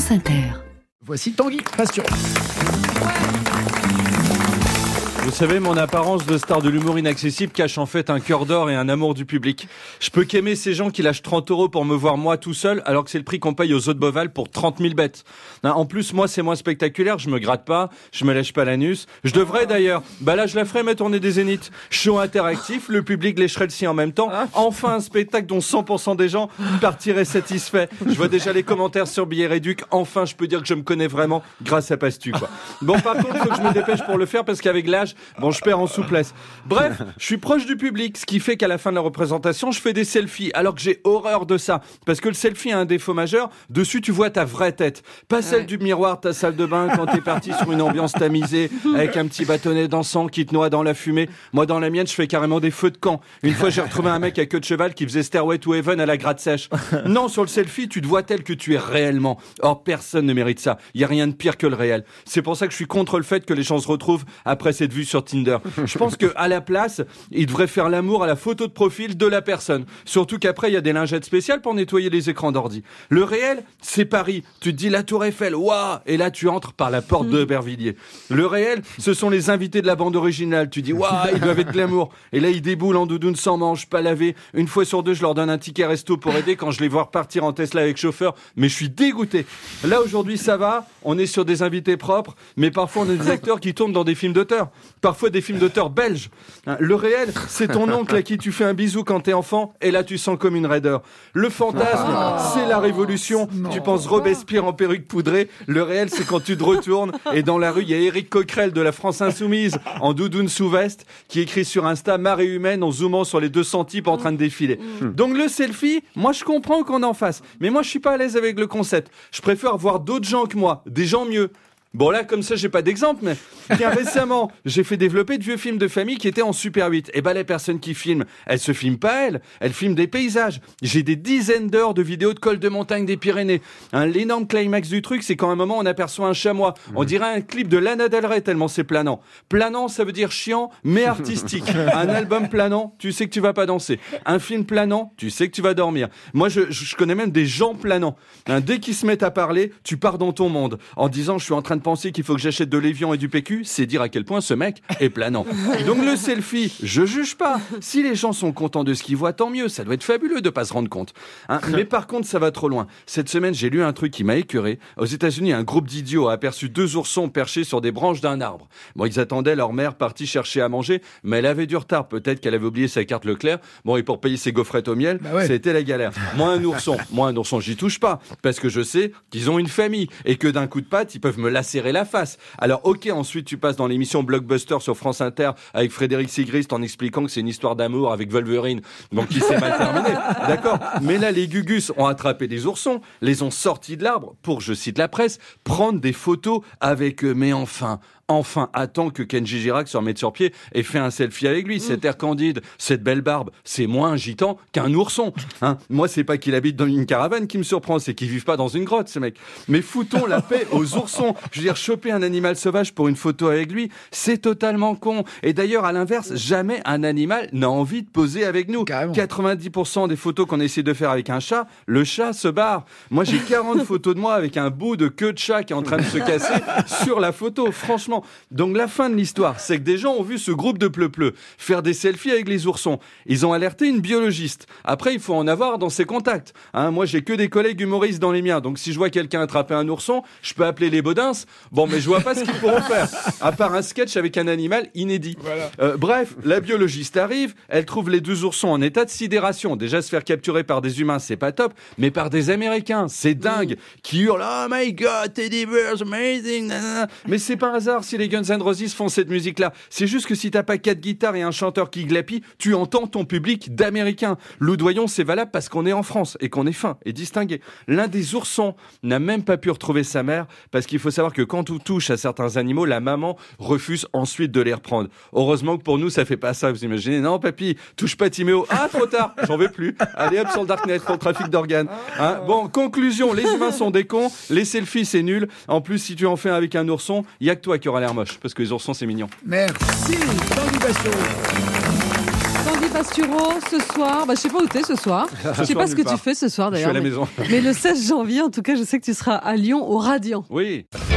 France Inter. Voici Tanguy Passion. Vous savez, mon apparence de star de l'humour inaccessible cache en fait un cœur d'or et un amour du public. Je peux qu'aimer ces gens qui lâchent 30 € pour me voir moi tout seul, alors que c'est le prix qu'on paye aux autres Boval pour 30 000 bêtes. En plus, moi, c'est moins spectaculaire, je me gratte pas, je me lèche pas l'anus. Je devrais d'ailleurs. Là, je la ferai ma tournée des Zéniths. Show interactif, le public lécherait le sien en même temps. Enfin, un spectacle dont 100% des gens partiraient satisfaits. Je vois déjà les commentaires sur Billet Réduc. Enfin, je peux dire que je me connais vraiment grâce à Pastu, quoi. Bon, par contre, faut que je me dépêche pour le faire parce qu'avec l'âge, je perds en souplesse. Bref, je suis proche du public, ce qui fait qu'à la fin de la représentation, je fais des selfies, alors que j'ai horreur de ça. Parce que le selfie a un défaut majeur, dessus tu vois ta vraie tête. Pas celle du miroir de ta salle de bain quand t'es parti sur une ambiance tamisée, avec un petit bâtonnet dansant qui te noie dans la fumée. Moi, dans la mienne, je fais carrément des feux de camp. Une fois, j'ai retrouvé un mec à queue de cheval qui faisait Stairway to Heaven à la gratte sèche. Non, sur le selfie, tu te vois tel que tu es réellement. Or, personne ne mérite ça. Il y a rien de pire que le réel. C'est pour ça que je suis contre le fait que les gens se retrouvent après cette vue sur Tinder. Je pense que à la place, ils devraient faire l'amour à la photo de profil de la personne. Surtout qu'après, il y a des lingettes spéciales pour nettoyer les écrans d'ordi. Le réel, c'est Paris. Tu te dis la Tour Eiffel, waouh, et là tu entres par la porte d'Aubervilliers. Le réel, ce sont les invités de la bande originale. Tu dis waouh, ils doivent être glamour. Et là, ils déboulent en doudoune sans manche, pas lavé. Une fois sur deux, je leur donne un ticket resto pour aider quand je les vois repartir en Tesla avec chauffeur. Mais je suis dégoûté. Là aujourd'hui, ça va. On est sur des invités propres, mais parfois on a des acteurs qui tournent dans des films d'auteur. Parfois des films d'auteur belges. Le réel, c'est ton oncle à qui tu fais un bisou quand t'es enfant, et là tu sens comme une raideur. Le fantasme, c'est la révolution. Tu penses Robespierre en perruque poudrée. Le réel, c'est quand tu te retournes et dans la rue, il y a Éric Coquerel de la France Insoumise en doudoune sous veste qui écrit sur Insta marée humaine en zoomant sur les 200 types en train de défiler. Donc le selfie, moi je comprends qu'on en fasse, mais moi je suis pas à l'aise avec le concept. Je préfère voir d'autres gens que moi, des gens mieux. Bon là, comme ça, j'ai pas d'exemple, mais tiens, récemment, j'ai fait développer de vieux films de famille qui étaient en Super 8. Et les personnes qui filment, elles se filment pas elles filment des paysages. J'ai des dizaines d'heures de vidéos de col de montagne des Pyrénées. L'énorme climax du truc, c'est qu'à un moment, on aperçoit un chamois. On dirait un clip de Lana Del Rey tellement c'est planant. Planant, ça veut dire chiant, mais artistique. Un album planant, tu sais que tu vas pas danser. Un film planant, tu sais que tu vas dormir. Moi, je connais même des gens planants. Dès qu'ils se mettent à parler, tu pars dans ton monde en disant, je suis en train de penser qu'il faut que j'achète de l'évian et du PQ, c'est dire à quel point ce mec est planant. Donc le selfie, je juge pas. Si les gens sont contents de ce qu'ils voient, tant mieux. Ça doit être fabuleux de pas se rendre compte. Mais par contre, ça va trop loin. Cette semaine, j'ai lu un truc qui m'a écœuré. Aux États-Unis, un groupe d'idiots a aperçu 2 oursons perchés sur des branches d'un arbre. Bon, ils attendaient leur mère partie chercher à manger, mais elle avait du retard. Peut-être qu'elle avait oublié sa carte Leclerc. Bon, et pour payer ses gaufrettes au miel, c'était la galère. Moi, un ourson, j'y touche pas. Parce que je sais qu'ils ont une famille et que d'un coup de patte, ils peuvent me lacérer la face. Alors ok, ensuite tu passes dans l'émission Blockbuster sur France Inter avec Frédéric Sigrist en expliquant que c'est une histoire d'amour avec Wolverine, donc qui s'est mal terminé, d'accord. Mais là les Gugus ont attrapé des oursons, les ont sortis de l'arbre pour, je cite la presse, prendre des photos avec eux. Mais enfin, attends que Kenji Girac se remette sur pied et fait un selfie avec lui. Cet air candide, cette belle barbe, c'est moins agitant qu'un ourson. Moi, c'est pas qu'il habite dans une caravane qui me surprend, c'est qu'ils vivent pas dans une grotte, ces mecs. Mais foutons la paix aux oursons. Je veux dire, choper un animal sauvage pour une photo avec lui, c'est totalement con. Et d'ailleurs, à l'inverse, jamais un animal n'a envie de poser avec nous. Carrément. 90% des photos qu'on essaie de faire avec un chat, le chat se barre. Moi, j'ai 40 photos de moi avec un bout de queue de chat qui est en train de se casser sur la photo, franchement. Donc la fin de l'histoire, c'est que des gens ont vu ce groupe de pleu-pleu faire des selfies avec les oursons. Ils ont alerté une biologiste. Après, il faut en avoir dans ses contacts. Moi, j'ai que des collègues humoristes dans les miens. Donc si je vois quelqu'un attraper un ourson, je peux appeler les Baudins. Bon, mais je vois pas ce qu'ils pourront faire. À part un sketch avec un animal inédit. Voilà. Bref, la biologiste arrive. Elle trouve les 2 oursons en état de sidération. Déjà, se faire capturer par des humains, c'est pas top. Mais par des Américains, c'est dingue. Qui hurlent « Oh my God, Teddy Bear's amazing !» Mais c'est pas un hasard si les Guns N' Roses font cette musique-là. C'est juste que si t'as pas 4 guitares et un chanteur qui glapit, tu entends ton public d'Américains. Loudoyon, c'est valable parce qu'on est en France et qu'on est fin et distingué. L'un des oursons n'a même pas pu retrouver sa mère parce qu'il faut savoir que quand on touche à certains animaux, la maman refuse ensuite de les reprendre. Heureusement que pour nous, ça fait pas ça. Vous imaginez, non papy, touche pas Timéo. Ah, trop tard, j'en veux plus. Allez hop sur le Darknet pour le trafic d'organes. Bon, conclusion, les humains sont des cons, les selfies c'est nul. En plus, si tu en fais avec un ourson, il y a que toi qui aura l'air moche, parce que les oursons c'est mignon. Merci, Tanguy Passion. Tanguy Pastureau, ce soir, je sais pas où t'es ce soir. Je sais pas ce que tu fais ce soir Je suis d'ailleurs. à la maison. Mais le 16 janvier, en tout cas, je sais que tu seras à Lyon au Radiant. Oui.